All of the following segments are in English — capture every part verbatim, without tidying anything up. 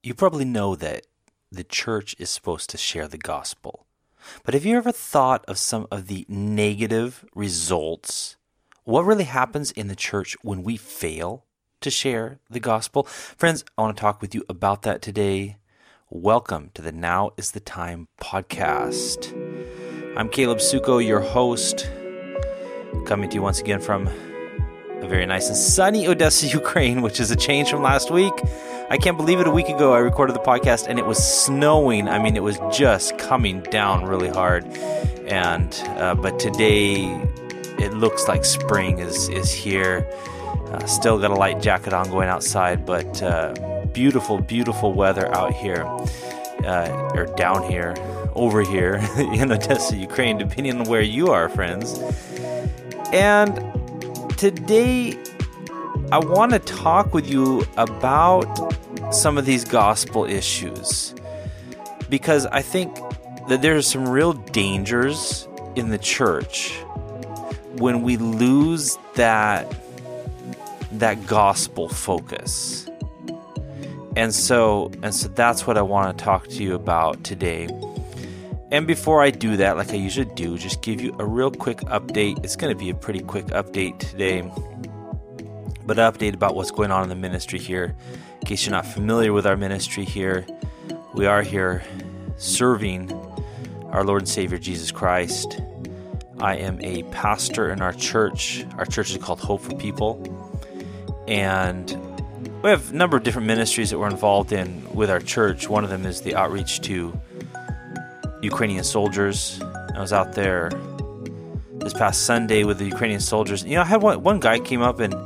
You probably know that the church is supposed to share the gospel. But have you ever thought of some of the negative results? What really happens in the church when we fail to share the gospel? Friends, I want to talk with you about that today. Welcome to the Now is the Time podcast. I'm Caleb Suko, your host, coming to you once again from a very nice and sunny Odessa, Ukraine, which is a change from last week. I can't believe it. A week ago, I recorded the podcast and it was snowing. I mean, it was just coming down really hard. And uh, but today, it looks like spring is is here. Uh, still got a light jacket on going outside, but uh, beautiful, beautiful weather out here, uh, or down here, over here in Odessa, Ukraine, depending on where you are, friends. And today, I want to talk with you about some of these gospel issues, because I think that there's some real dangers in the church when we lose that that gospel focus. And so and so that's what I want to talk to you about today. And before I do that, like I usually do, just give you a real quick update. It's going to be a pretty quick update today, but an update about what's going on in the ministry here. In case you're not familiar with our ministry here, we are here serving our Lord and Savior Jesus Christ. I am a pastor in our church. Our church is called Hope for People. And we have a number of different ministries that we're involved in with our church. One of them is the outreach to Ukrainian soldiers. I was out there this past Sunday with the Ukrainian soldiers. You know, I had one, one guy came up and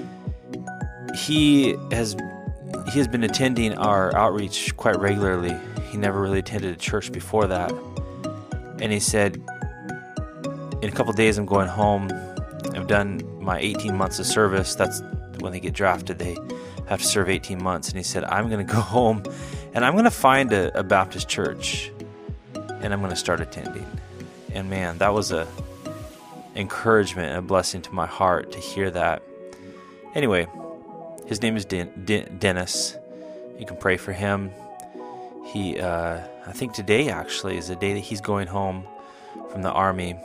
he has he has been attending our outreach quite regularly. He never really attended a church before that. And he said, in a couple of days I'm going home. I've done my eighteen months of service. That's when they get drafted. They have to serve eighteen months. And he said, I'm going to go home and I'm going to find a, a Baptist church and I'm going to start attending. And man, that was a encouragement and a blessing to my heart to hear that. Anyway, his name is Den- Den- Dennis. You can pray for him. He, uh, I think today actually is the day that he's going home from the army,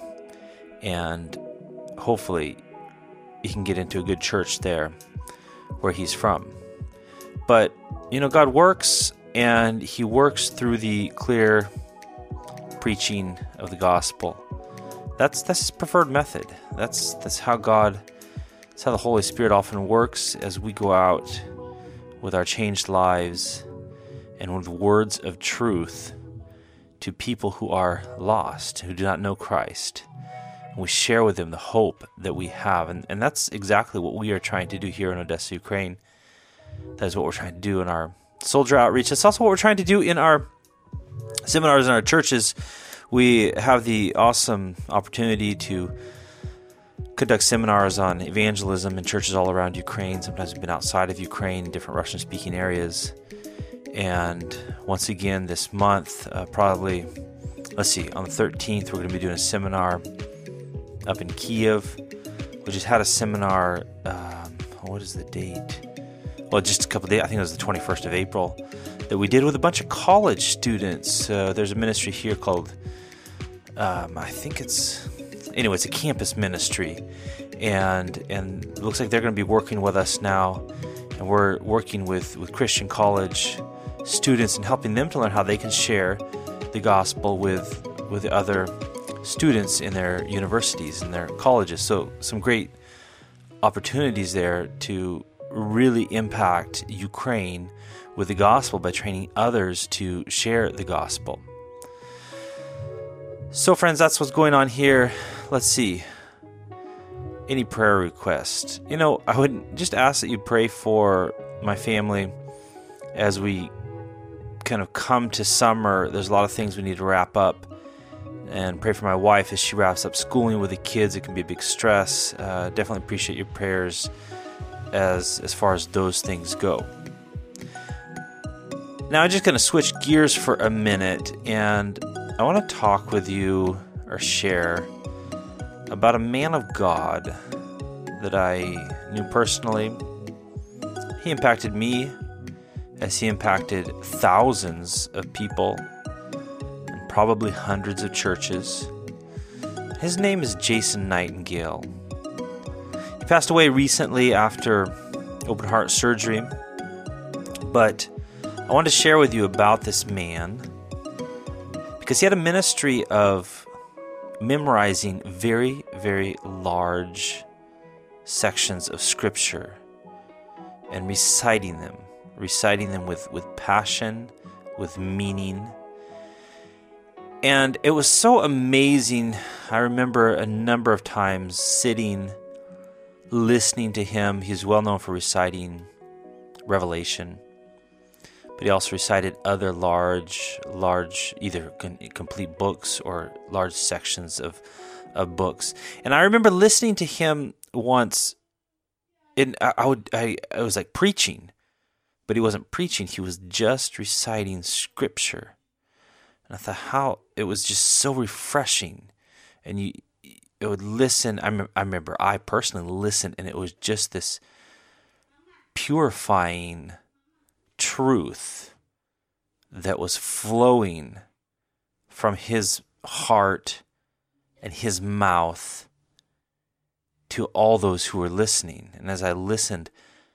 and hopefully he can get into a good church there where he's from. But, you know, God works, and he works through the clear preaching of the gospel. That's that's his preferred method. That's that's how God, that's how the Holy Spirit often works as we go out with our changed lives and with words of truth to people who are lost, who do not know Christ. And we share with them the hope that we have. And, and that's exactly what we are trying to do here in Odessa, Ukraine. That is what we're trying to do in our soldier outreach. That's also what we're trying to do in our seminars in our churches. We have the awesome opportunity to conduct seminars on evangelism in churches all around Ukraine. Sometimes we've been outside of Ukraine, in different Russian-speaking areas. And once again, this month, uh, probably, let's see, on the thirteenth, we're going to be doing a seminar up in Kiev. We just had a seminar, um, what is the date? Well, just a couple of days, I think it was the twenty-first of April, that we did with a bunch of college students. Uh, there's a ministry here called, um, I think it's, anyway, it's a campus ministry. And and it looks like they're going to be working with us now. And we're working with, with Christian college students and helping them to learn how they can share the gospel with with other students in their universities and their colleges. So some great opportunities there to really impact Ukraine with the gospel by training others to share the gospel. So friends, that's what's going on here. Let's see. Any prayer requests? You know, I would just ask that you pray for my family as we kind of come to summer. There's a lot of things we need to wrap up, and pray for my wife as she wraps up schooling with the kids. It can be a big stress. Uh, definitely appreciate your prayers as as far as those things go. Now I'm just going to switch gears for a minute, and I want to talk with you or share about a man of God that I knew personally. He impacted me as he impacted thousands of people and probably hundreds of churches. His name is Jason Nightingale. He passed away recently after open heart surgery, but I want to share with you about this man because he had a ministry of memorizing very, very large sections of Scripture and reciting them, reciting them with, with passion, with meaning. And it was so amazing. I remember a number of times sitting, listening to him. He's well known for reciting Revelation, but he also recited other large, large, either complete books or large sections of, of books. And I remember listening to him once. And I, I would, I, I was like preaching, but he wasn't preaching. He was just reciting Scripture. And I thought how it was just so refreshing. And you, it would listen. I, I remember I personally listened, and it was just this purifying truth that was flowing from his heart and his mouth to all those who were listening. And as I listened,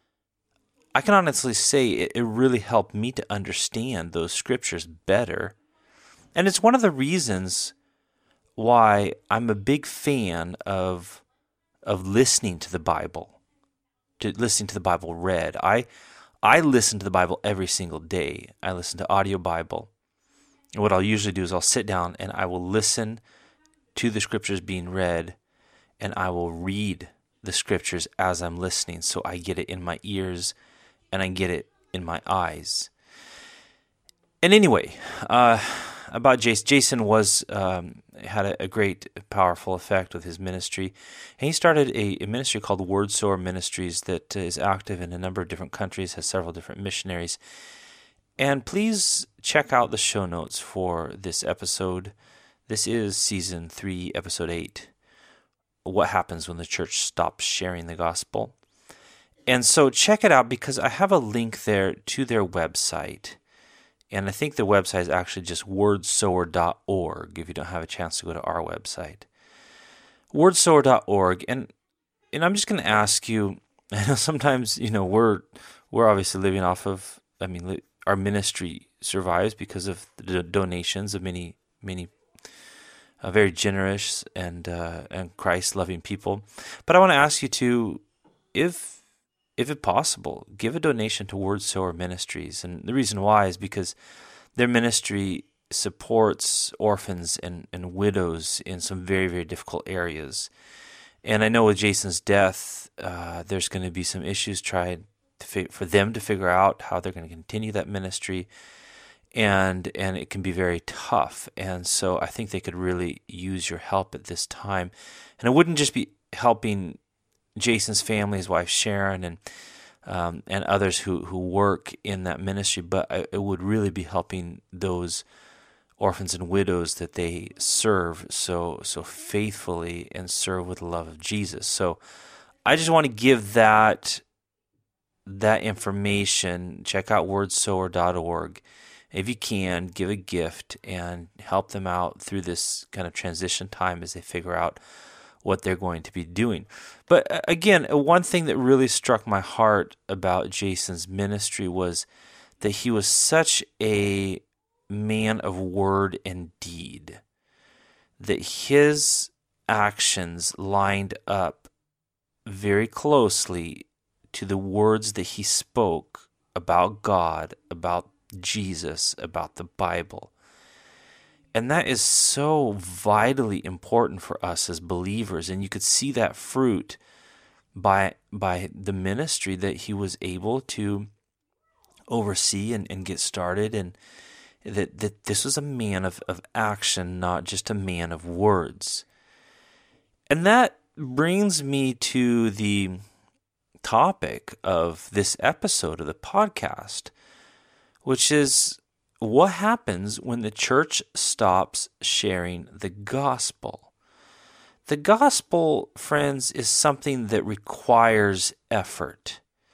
I can honestly say it, it really helped me to understand those scriptures better. And it's one of the reasons why I'm a big fan of of listening to the Bible, to listening to the Bible read. I I listen to the Bible every single day. I listen to audio Bible. And what I'll usually do is I'll sit down and I will listen to the scriptures being read, and I will read the scriptures as I'm listening, so I get it in my ears and I get it in my eyes. And anyway, uh, about Jason, Jason was um, had a, a great, powerful effect with his ministry, and he started a, a ministry called Word Sower Ministries that is active in a number of different countries, has several different missionaries. And please check out the show notes for this episode. This is season three, episode eight. What happens when the church stops sharing the gospel? And so check it out because I have a link there to their website. And I think the website is actually just word sower dot org if you don't have a chance to go to our website. word sower dot org. And and I'm just going to ask you, I know sometimes, you know, we're we're obviously living off of, I mean, our ministry survives because of the donations of many, many uh, very generous and uh, and Christ-loving people. But I want to ask you to, if if it's possible, give a donation to Word Sower Ministries. And the reason why is because their ministry supports orphans and, and widows in some very, very difficult areas. And I know with Jason's death, uh, there's going to be some issues trying to fi- for them to figure out how they're going to continue that ministry. And and it can be very tough. And so I think they could really use your help at this time. And it wouldn't just be helping Jason's family, his wife Sharon, and um, and others who, who work in that ministry, but it would really be helping those orphans and widows that they serve so so faithfully and serve with the love of Jesus. So I just want to give that that information. Check out word sower dot org. If you can, give a gift and help them out through this kind of transition time as they figure out what they're going to be doing. But again, one thing that really struck my heart about Jason's ministry was that he was such a man of word and deed, that his actions lined up very closely to the words that he spoke about God, about Jesus, about the Bible. And that is so vitally important for us as believers. And you could see that fruit by by the ministry that he was able to oversee and, and get started. And that, that this was a man of, of action, not just a man of words. And that brings me to the topic of this episode of the podcast, which is, what happens when the church stops sharing the gospel? The gospel, friends, is something that requires effort. It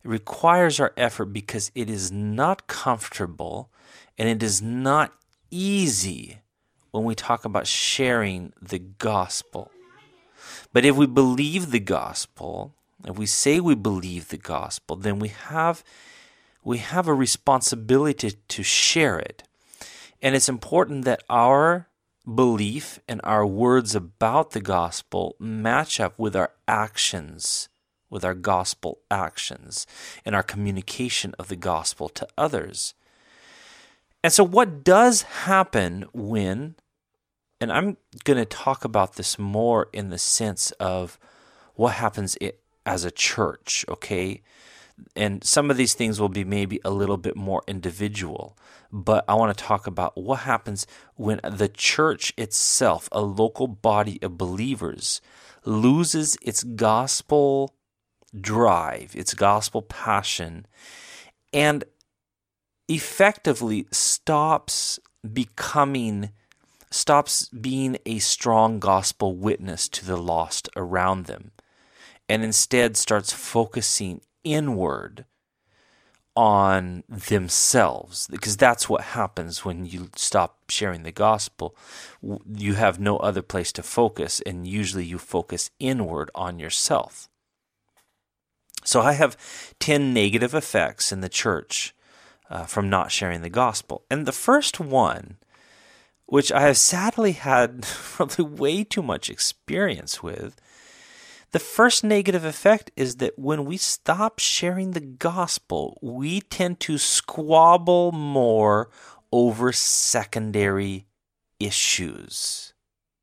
requires our effort because it is not comfortable and it is not easy when we talk about sharing the gospel. But if we believe the gospel, if we say we believe the gospel, then we have we have a responsibility to, to share it. And it's important that our belief and our words about the gospel match up with our actions, with our gospel actions, and our communication of the gospel to others. And so what does happen when, and I'm going to talk about this more in the sense of what happens as a church, okay? And some of these things will be maybe a little bit more individual, but I want to talk about what happens when the church itself, a local body of believers, loses its gospel drive, its gospel passion, and effectively stops becoming, stops being a strong gospel witness to the lost around them, and instead starts focusing inward on themselves, because that's what happens when you stop sharing the gospel. You have no other place to focus, and usually you focus inward on yourself. So I have ten negative effects in the church uh, from not sharing the gospel. And the first one, which I have sadly had probably way too much experience with, the first negative effect is that when we stop sharing the gospel, we tend to squabble more over secondary issues.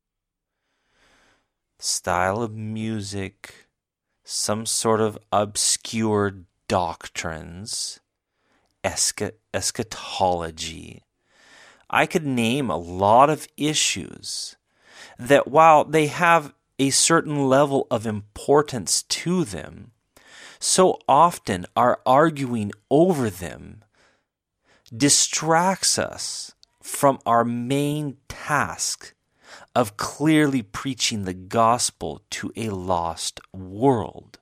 Style of music, some sort of obscure doctrines, escha- eschatology. I could name a lot of issues that, while they have a certain level of importance to them, so often our arguing over them distracts us from our main task of clearly preaching the gospel to a lost world.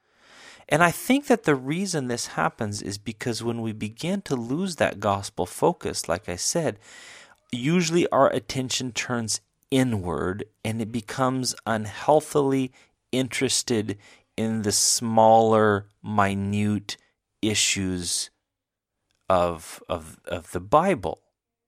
And I think that the reason this happens is because when we begin to lose that gospel focus, like I said, usually our attention turns inward, and it becomes unhealthily interested in the smaller, minute issues of, of, of the Bible.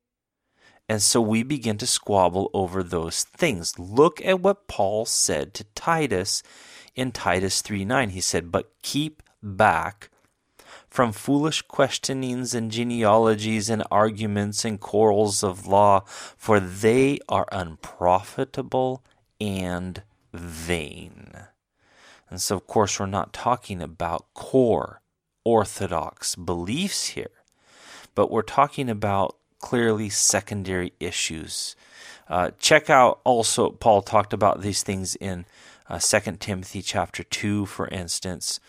And so we begin to squabble over those things. Look at what Paul said to Titus in Titus three nine. He said, "But keep back from foolish questionings and genealogies and arguments and quarrels of law, for they are unprofitable and vain." And so, of course, we're not talking about core orthodox beliefs here, but we're talking about clearly secondary issues. Uh, check out also, Paul talked about these things in uh, Second Timothy chapter two, for instance,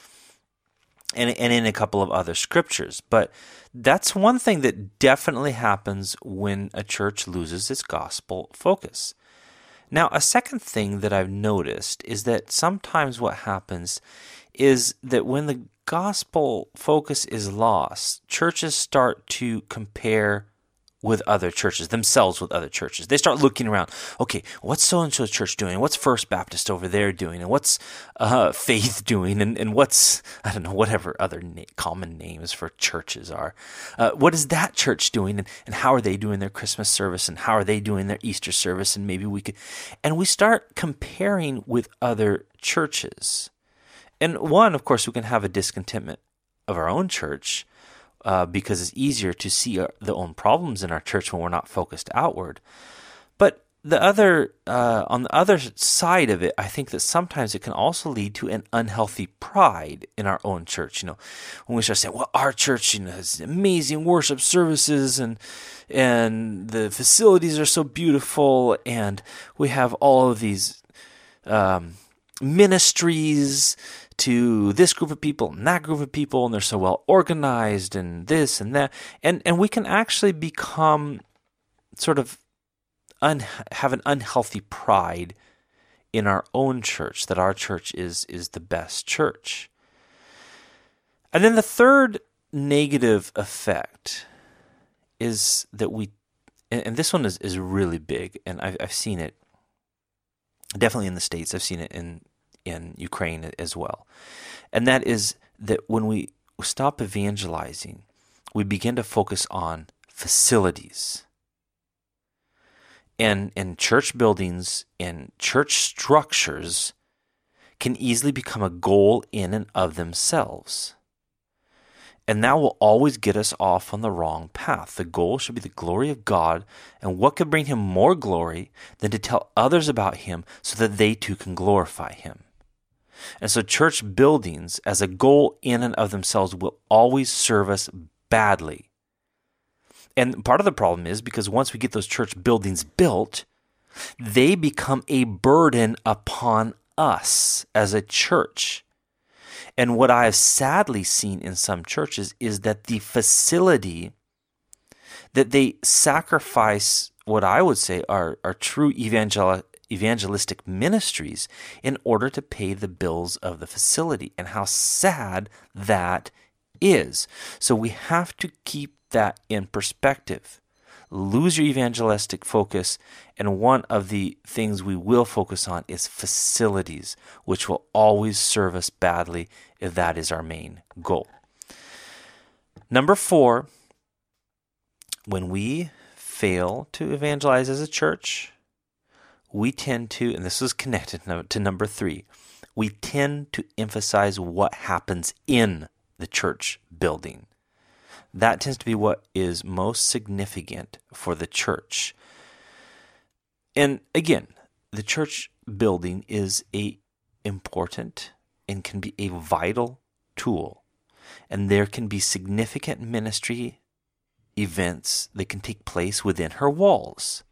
And, and in a couple of other scriptures. But that's one thing that definitely happens when a church loses its gospel focus. Now, a second thing that I've noticed is that sometimes what happens is that when the gospel focus is lost, churches start to compare with other churches, themselves with other churches. They start looking around. Okay, what's so-and-so church doing? What's First Baptist over there doing? And what's uh, Faith doing? And, and what's, I don't know, whatever other na- common names for churches are. Uh, what is that church doing? And, and how are they doing their Christmas service? And how are they doing their Easter service? And maybe we could... And we start comparing with other churches. And one, of course, we can have a discontentment of our own church, Uh, because it's easier to see our, the own problems in our church when we're not focused outward. But the other, uh, on the other side of it, I think that sometimes it can also lead to an unhealthy pride in our own church. You know, when we start saying, "Well, our church, you know, has amazing worship services, and and the facilities are so beautiful, and we have all of these um, ministries to this group of people and that group of people, and they're so well organized, and this and that," and and we can actually become sort of un, have an unhealthy pride in our own church, that our church is is the best church. And then the third negative effect is that we, and this one is, is really big, and I've, I've seen it definitely in the States. I've seen it in, in Ukraine as well. And that is that when we stop evangelizing, we begin to focus on facilities. And, and church buildings and church structures can easily become a goal in and of themselves. And that will always get us off on the wrong path. The goal should be the glory of God, and what could bring him more glory than to tell others about him so that they too can glorify him. And so church buildings as a goal in and of themselves will always serve us badly. And part of the problem is because once we get those church buildings built, they become a burden upon us as a church. And what I have sadly seen in some churches is that the facility that they sacrifice, what I would say are, are true evangel- evangelistic ministries in order to pay the bills of the facility, and how sad that is. So we have to keep that in perspective. Lose your evangelistic focus, and one of the things we will focus on is facilities, which will always serve us badly if that is our main goal. Number four, when we fail to evangelize as a church, we tend to, and this is connected to number three, we tend to emphasize what happens in the church building. That tends to be what is most significant for the church. And again, the church building is a important and can be a vital tool. And there can be significant ministry events that can take place within her walls.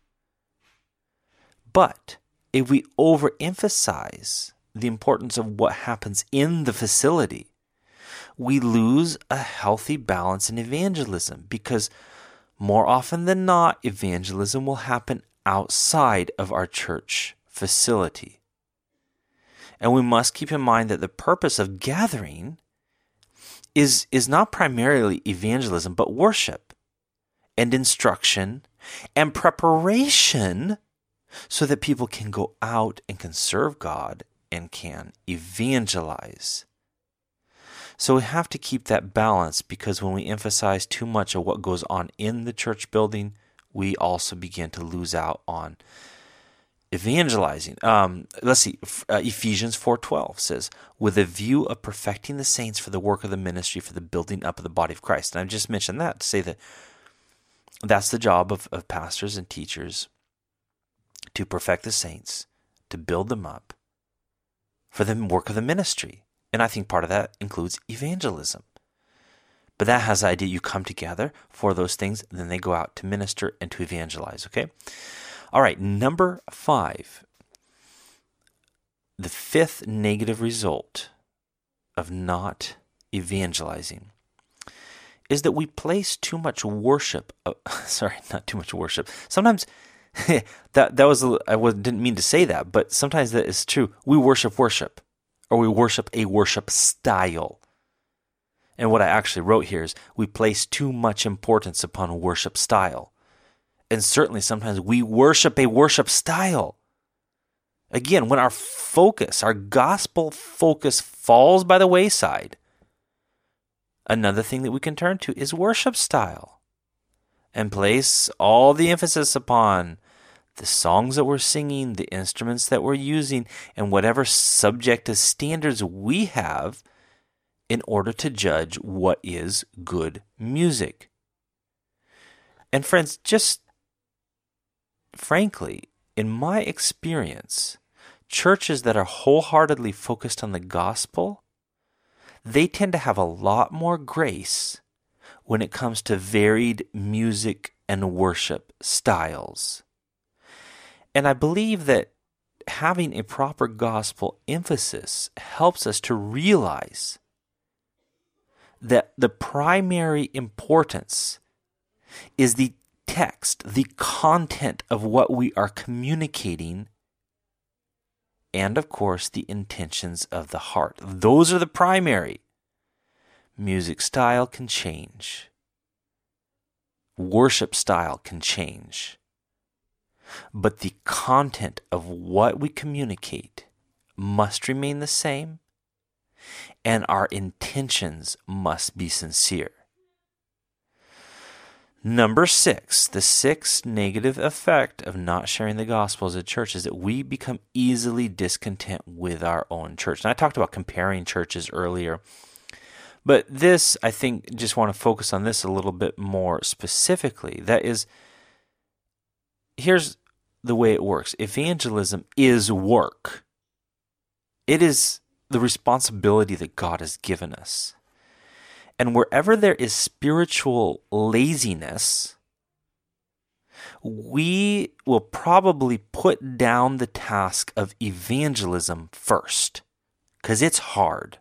But if we overemphasize the importance of what happens in the facility, we lose a healthy balance in evangelism, because more often than not, evangelism will happen outside of our church facility. And we must keep in mind that the purpose of gathering is, is not primarily evangelism, but worship and instruction and preparation so that people can go out and can serve God and can evangelize. So we have to keep that balance, because when we emphasize too much of what goes on in the church building, we also begin to lose out on evangelizing. Um, let's see, uh, Ephesians four twelve says, with a view of perfecting the saints for the work of the ministry, for the building up of the body of Christ. And I've just mentioned that to say that that's the job of, of pastors and teachers, to perfect the saints, to build them up for the work of the ministry. And I think part of that includes evangelism. But that has the idea you come together for those things, then they go out to minister and to evangelize, okay? All right, number five. The fifth negative result of not evangelizing is that we place too much worship. Uh, sorry, not too much worship. Sometimes that that was I didn't mean to say that, but sometimes that is true. We worship worship. Or we worship a worship style. And what I actually wrote here is we place too much importance upon worship style. And certainly sometimes we worship a worship style. Again, when our focus, our gospel focus falls by the wayside, another thing that we can turn to is worship style. And place all the emphasis upon the songs that we're singing, the instruments that we're using, and whatever subjective standards we have in order to judge what is good music. And friends, just frankly, in my experience, churches that are wholeheartedly focused on the gospel, they tend to have a lot more grace when it comes to varied music and worship styles. And I believe that having a proper gospel emphasis helps us to realize that the primary importance is the text, the content of what we are communicating, and of course the intentions of the heart. Those are the primary. Music style can change. Worship style can change. But the content of what we communicate must remain the same, and our intentions must be sincere. Number six, the sixth negative effect of not sharing the gospel as a church is that we become easily discontent with our own church. And I talked about comparing churches earlier, but this, I think, just want to focus on this a little bit more specifically. That is, here's the way it works. Evangelism is work. It is the responsibility that God has given us. And wherever there is spiritual laziness, we will probably put down the task of evangelism first, because it's hard.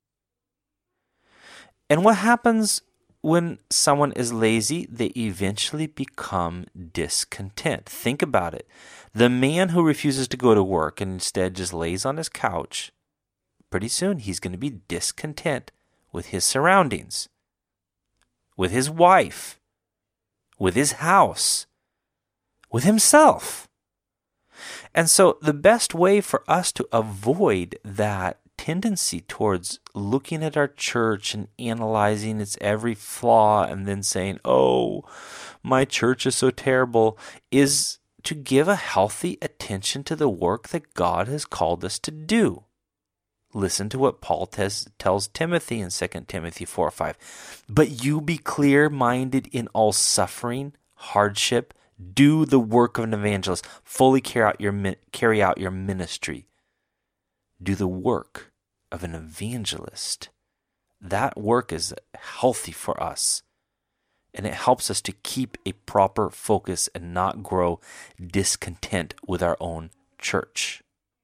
And what happens when someone is lazy? They eventually become discontent. Think about it. The man who refuses to go to work and instead just lays on his couch, pretty soon he's going to be discontent with his surroundings, with his wife, with his house, with himself. And so the best way for us to avoid that tendency towards looking at our church and analyzing its every flaw and then saying, oh, my church is so terrible, is to give a healthy attention to the work that God has called us to do. Listen to what Paul tes- tells Timothy in Second Timothy four five. But you be clear-minded in all suffering, hardship, do the work of an evangelist, fully carry out your min- carry out your ministry. Do the work of an evangelist. That work is healthy for us, and it helps us to keep a proper focus and not grow discontent with our own church.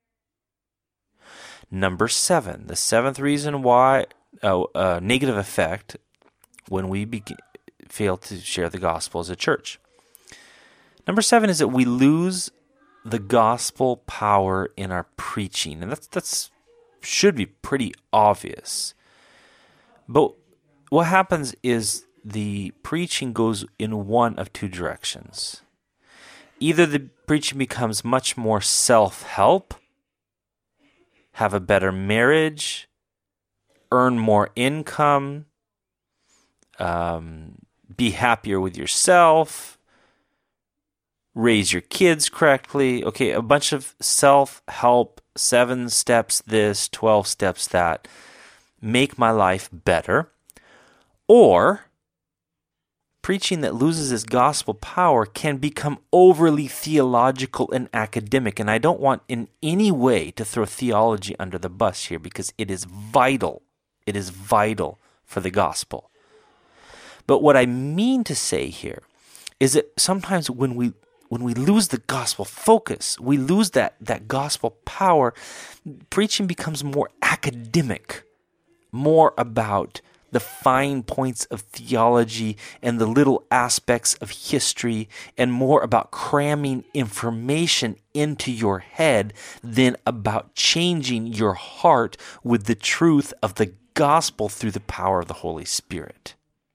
Number seven, the seventh reason why, uh, uh, negative effect when we begin, fail to share the gospel as a church. Number seven is that we lose the gospel power in our preaching. And that's that's should be pretty obvious. But what happens is the preaching goes in one of two directions. Either the preaching becomes much more self-help, have a better marriage, earn more income, um, be happier with yourself, raise your kids correctly. Okay, a bunch of self-help, seven steps this, twelve steps that, make my life better. Or preaching that loses its gospel power can become overly theological and academic. And I don't want in any way to throw theology under the bus here, because it is vital. It is vital for the gospel. But what I mean to say here is that sometimes when we when we lose the gospel focus, we lose that, that gospel power, preaching becomes more academic, more about the fine points of theology and the little aspects of history, and more about cramming information into your head than about changing your heart with the truth of the gospel through the power of the Holy Spirit.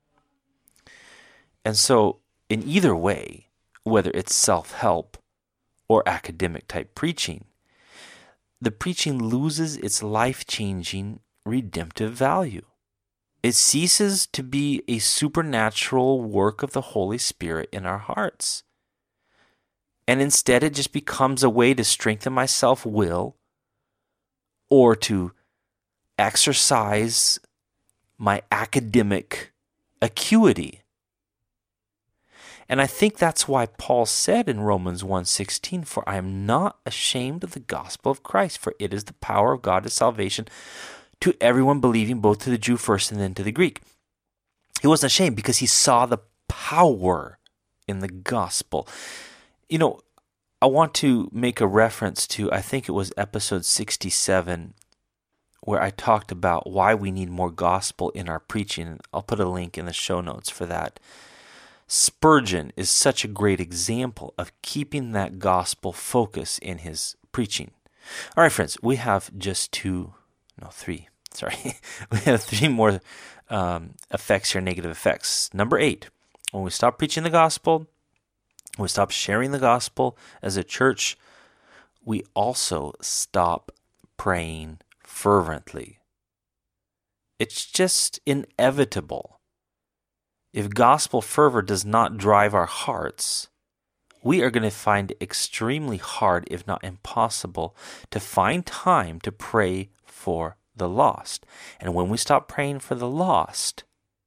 And so, in either way, whether it's self-help or academic type preaching, the preaching loses its life-changing redemptive value. It ceases to be a supernatural work of the Holy Spirit in our hearts. And instead it just becomes a way to strengthen my self-will or to exercise my academic acuity. And I think that's why Paul said in Romans one sixteen, for I am not ashamed of the gospel of Christ, for it is the power of God to salvation to everyone believing, both to the Jew first and then to the Greek. He wasn't ashamed because he saw the power in the gospel. You know, I want to make a reference to, I think it was episode sixty-seven, where I talked about why we need more gospel in our preaching. I'll put a link in the show notes for that. Spurgeon is such a great example of keeping that gospel focus in his preaching. All right, friends, we have just two, no, three, sorry, we have three more um, effects here, negative effects. Number eight, when we stop preaching the gospel, when we stop sharing the gospel as a church, we also stop praying fervently. It's just inevitable. If gospel fervor does not drive our hearts, we are going to find it extremely hard, if not impossible, to find time to pray for the lost. And when we stop praying for the lost,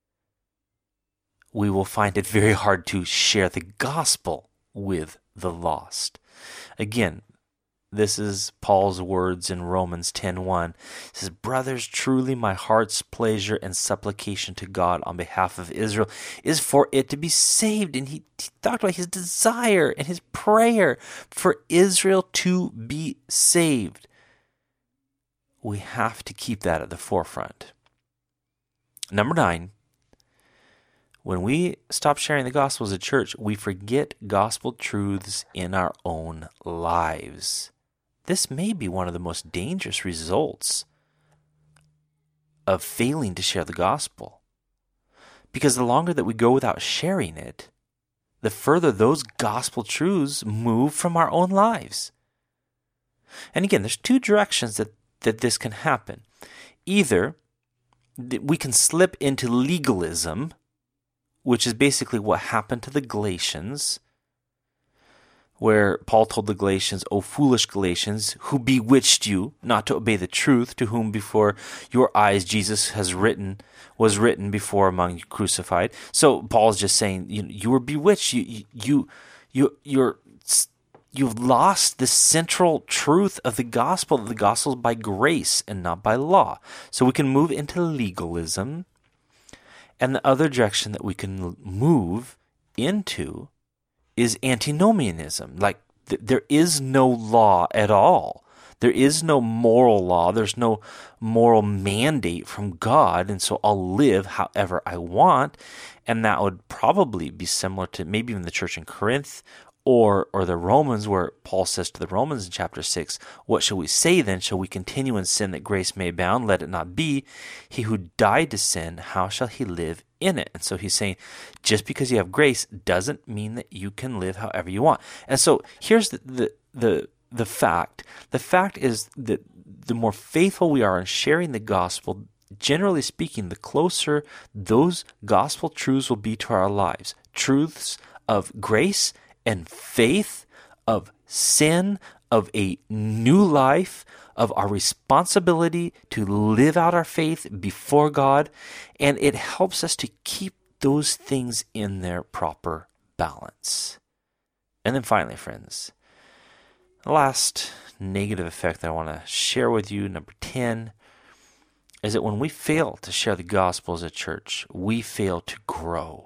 we will find it very hard to share the gospel with the lost. Again, this is Paul's words in Romans ten one. He says, "Brothers, truly my heart's pleasure and supplication to God on behalf of Israel is for it to be saved." And he, he talked about his desire and his prayer for Israel to be saved. We have to keep that at the forefront. Number nine, when we stop sharing the gospel as a church, we forget gospel truths in our own lives. This may be one of the most dangerous results of failing to share the gospel. Because the longer that we go without sharing it, the further those gospel truths move from our own lives. And again, there's two directions that, that this can happen. Either we can slip into legalism, which is basically what happened to the Galatians, where Paul told the Galatians, "O foolish Galatians, who bewitched you not to obey the truth, to whom before your eyes Jesus has written, was written before among you crucified." So Paul's just saying, you you were bewitched. You you you you're you've lost the central truth of the gospel. That the gospel is by grace and not by law. So we can move into legalism, and the other direction that we can move into is antinomianism. Like th- there is no law at all. There is no moral law. There's no moral mandate from God, and so I'll live however I want. And that would probably be similar to maybe even the church in Corinth or or the Romans, where Paul says to the Romans in chapter six, "What shall we say then? Shall we continue in sin that grace may abound? Let it not be. He who died to sin, how shall he live in it?" And so he's saying, just because you have grace doesn't mean that you can live however you want. And so here's the the the, the fact. The fact is that the more faithful we are in sharing the gospel, generally speaking, the closer those gospel truths will be to our lives. Truths of grace and faith, of sin, of a new life, of our responsibility to live out our faith before God, and it helps us to keep those things in their proper balance. And then finally, friends, the last negative effect that I want to share with you, number ten, is that when we fail to share the gospel as a church, we fail to grow.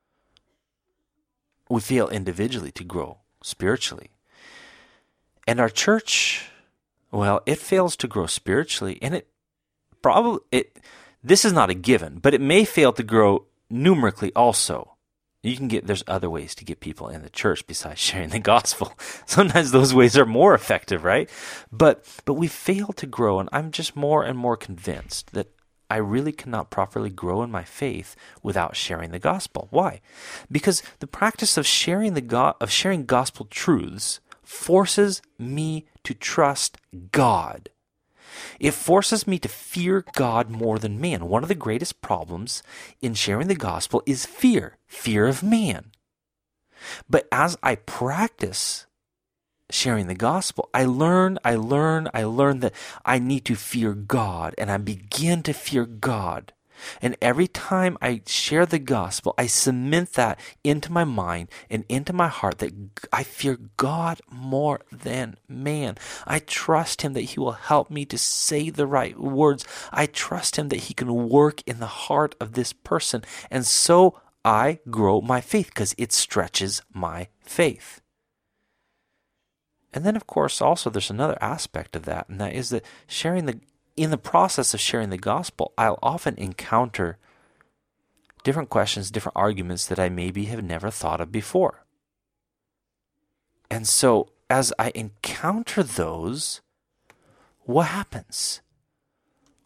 We fail individually to grow spiritually. And our church, well, it fails to grow spiritually, and it probably, it, this is not a given, but it may fail to grow numerically also. You can get, there's other ways to get people in the church besides sharing the gospel. Sometimes those ways are more effective, right? But, but we fail to grow, and I'm just more and more convinced that I really cannot properly grow in my faith without sharing the gospel. Why? Because the practice of sharing the go- of sharing gospel truths forces me to trust God. It forces me to fear God more than man. One of the greatest problems in sharing the gospel is fear, fear of man. But as I practice sharing the gospel, I learn, I learn, I learn that I need to fear God, and I begin to fear God. And every time I share the gospel, I cement that into my mind and into my heart that I fear God more than man. I trust him that he will help me to say the right words. I trust him that he can work in the heart of this person. And so I grow my faith because it stretches my faith. And then, of course, also there's another aspect of that, and that is that sharing the in the process of sharing the gospel, I'll often encounter different questions, different arguments that I maybe have never thought of before. And so, as I encounter those, what happens?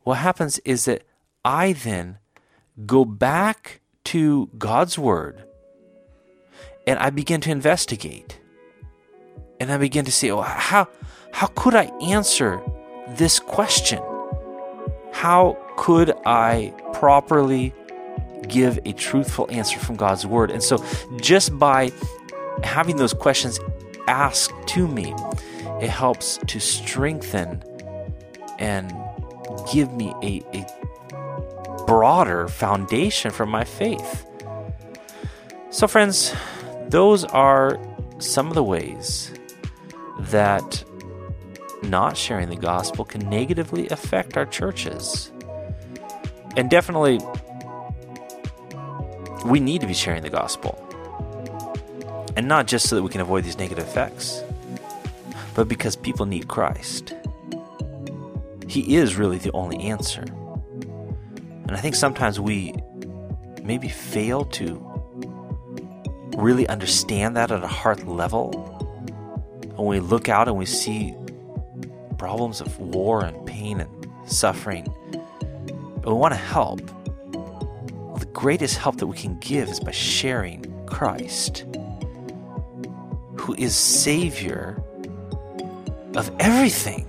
what happens is that I then go back to God's Word and I begin to investigate. And I begin to say, oh, how, how could I answer this question? How could I properly give a truthful answer from God's Word? And so just by having those questions asked to me, it helps to strengthen and give me a, a broader foundation for my faith. So friends, those are some of the ways that not sharing the gospel can negatively affect our churches. And definitely, we need to be sharing the gospel. And not just so that we can avoid these negative effects, but because people need Christ. He is really the only answer. And I think sometimes we maybe fail to really understand that at a heart level. When we look out and we see problems of war and pain and suffering, and we want to help. Well, the greatest help that we can give is by sharing Christ, who is Savior of everything.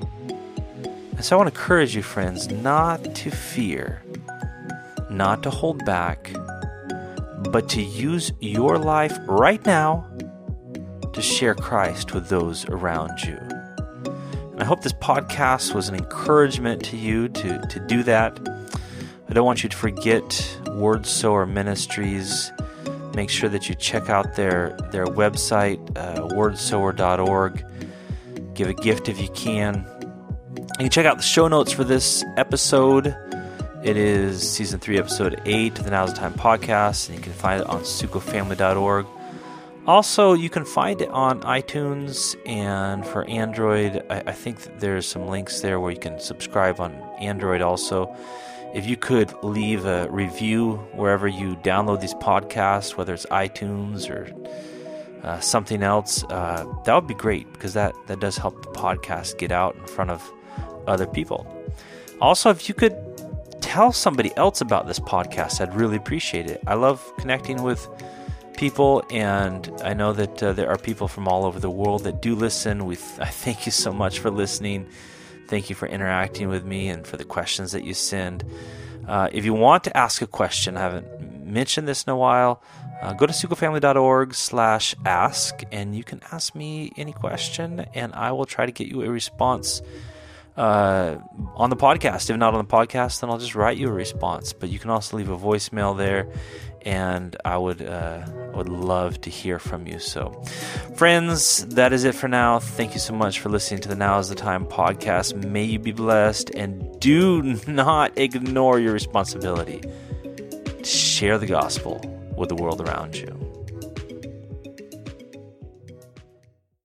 And so I want to encourage you, friends, not to fear, not to hold back, but to use your life right now to share Christ with those around you. And I hope this podcast was an encouragement to you to, to do that. I don't want you to forget Word Sower Ministries. Make sure that you check out their, their website, uh, word sower dot org. Give a gift if you can. You can check out the show notes for this episode. It is Season three, Episode eight of the Now's the Time podcast, and you can find it on suco family dot org. Also, you can find it on iTunes, and for Android, I, I think that there's some links there where you can subscribe on Android also. If you could leave a review wherever you download these podcasts, whether it's iTunes or uh, something else, uh, that would be great, because that, that does help the podcast get out in front of other people. Also, if you could tell somebody else about this podcast, I'd really appreciate it. I love connecting with people, and I know that uh, there are people from all over the world that do listen. We th- I thank you so much for listening. Thank you for interacting with me and for the questions that you send. Uh, if you want to ask a question, I haven't mentioned this in a while, uh, go to suco family dot org slash ask, and you can ask me any question, and I will try to get you a response uh, on the podcast. If not on the podcast, then I'll just write you a response. But you can also leave a voicemail there, and I would uh, would love to hear from you. So, friends, that is it for now. Thank you so much for listening to the Now is the Time podcast. May you be blessed, and do not ignore your responsibility to share the gospel with the world around you.